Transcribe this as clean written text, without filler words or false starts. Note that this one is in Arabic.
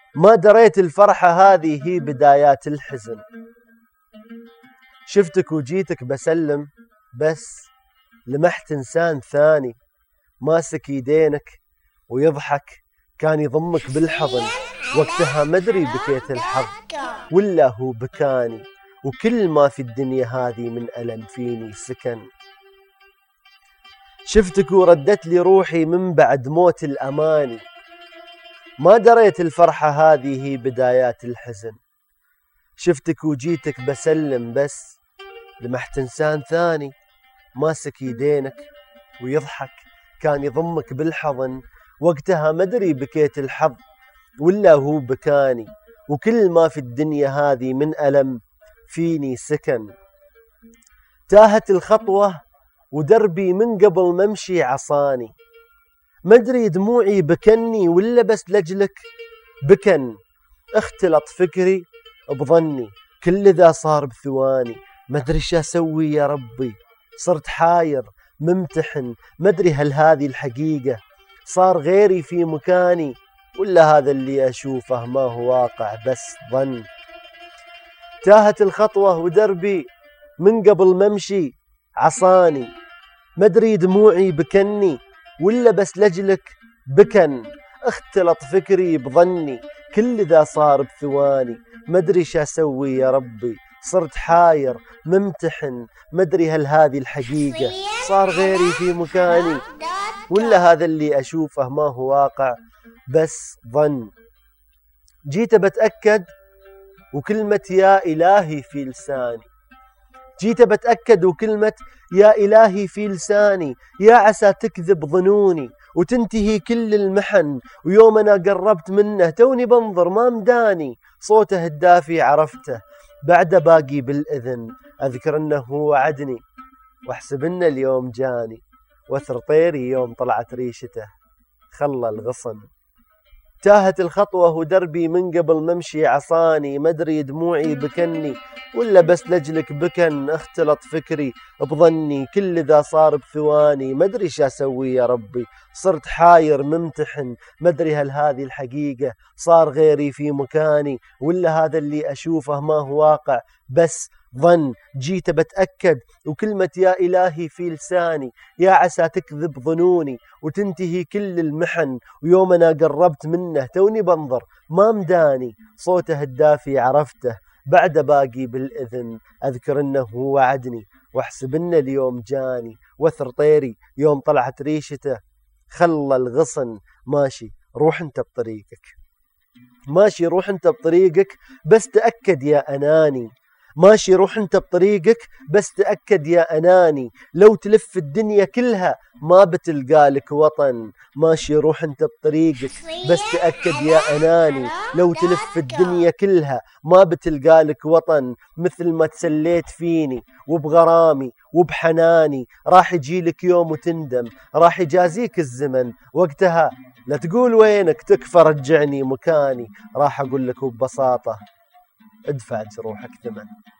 ما دريت الفرحة هذه هي بدايات الحزن. شفتك وجيتك بسلم بس لمحت إنسان ثاني ماسك يدينك ويضحك، كان يضمك بالحضن. وقتها مدري بكيت الحظ ولا هو بكاني، وكل ما في الدنيا هذه من ألم فيني سكن. شفتك وردت لي روحي من بعد موت الأماني، ما دريت الفرحة هذه هي بدايات الحزن. شفتك وجيتك بسلم بس لمحت إنسان ثاني ماسك يدينك ويضحك، كان يضمك بالحضن. وقتها مدري بكيت الحظ ولا هو بكاني، وكل ما في الدنيا هذه من ألم فيني سكن. تاهت الخطوة ودربي من قبل ما امشي عصاني، مدري دموعي بكني ولا بس لجلك بكن. اختلط فكري بظني كل ذا صار بثواني، مدري شو اسوي يا ربي، صرت حاير ممتحن. مدري هل هذه الحقيقة صار غيري في مكاني، ولا هذا اللي أشوفه ما هو واقع بس ظن. تاهت الخطوة ودربي من قبل ما امشي عصاني، مدري دموعي بكني ولا بس لجلك بكن. اختلط فكري بظني كل ذا صار بثواني، مدري شو اسوي يا ربي، صرت حاير ممتحن. مدري هل هذه الحقيقة صار غيري في مكاني، ولا هذا اللي أشوفه ما هو واقع بس ظن. جيت بتأكد وكلمة يا إلهي في لساني، جيت بتأكد وكلمة يا إلهي في لساني. يا عسى تكذب ظنوني وتنتهي كل المحن، ويوم أنا قربت منه توني بنظر ما مداني. صوته الدافي عرفته بعد باقي بالإذن، أذكر أنه وعدني واحسب أن اليوم جاني. وثر طيري يوم طلعت ريشته خلى الغصن. تاهت الخطوة ودربي من قبل ما امشي عصاني، مدري دموعي بكني ولا بس لجلك بكن. اختلط فكري بظني كل ذا صار بثواني، مدري شو اسوي يا ربي، صرت حاير ممتحن. مدري هل هذه الحقيقة صار غيري في مكاني، ولا هذا اللي أشوفه ما هو واقع بس ظن. جيت بتأكد وكلمة يا إلهي في لساني. يا عسى تكذب ظنوني وتنتهي كل المحن، ويوم أنا قربت منه توني بنظر ما مداني. صوته الدافي عرفته بعد باقي بالإذن، أذكر أنه وعدني واحسب أن اليوم جاني. وثر طيري يوم طلعت ريشته خلى الغصن. ماشي روح انت بطريقك، ماشي روح انت بطريقك بس تأكد يا أناني. ماشي روح انت بطريقك بس تأكد يا أناني، لو تلف الدنيا كلها ما بتلقالك وطن. ماشي روح انت بطريقك بس تأكد يا أناني، لو تلف الدنيا كلها ما بتلقالك وطن. مثل ما تسليت فيني وبغرامي وبحناني، راح يجيلك يوم وتندم، راح يجازيك الزمن. وقتها لا تقول وينك تكفى رجعني مكاني، راح أقول لك ببساطة ادفع جروحك ثمن.